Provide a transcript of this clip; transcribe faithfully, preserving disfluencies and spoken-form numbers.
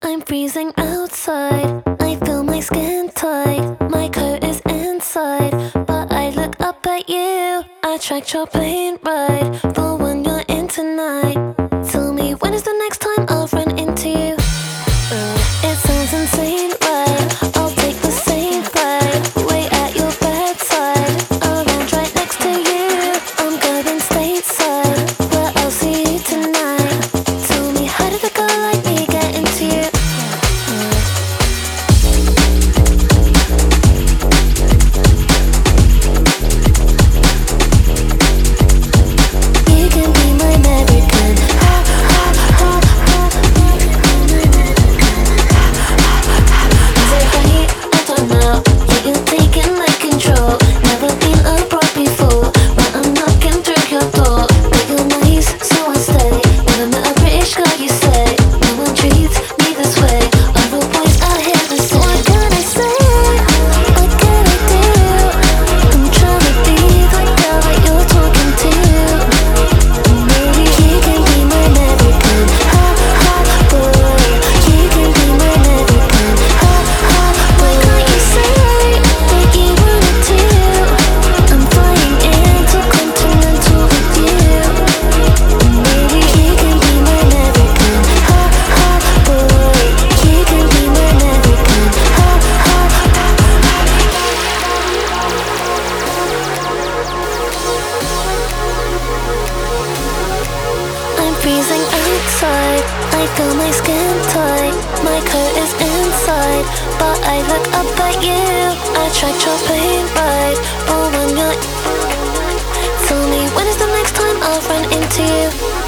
I'm freezing outside, I feel my skin tight. My coat is inside, but I look up at you. I tracked your plane ride for when you're in tonight. Tell me, when is the next time I'll run into you? Uh, it sounds insane, right? I'll take the same flight, wait at your bedside. I'll land right next to you. I'm going stateside, where I'll see you tonight. Tell me, how did a girl like me get into you? Freezing outside, I feel my skin tight. My coat is inside, but I look up at you. I tracked your plane ride, but when you're... Tell me, when is the next time I'll run into you?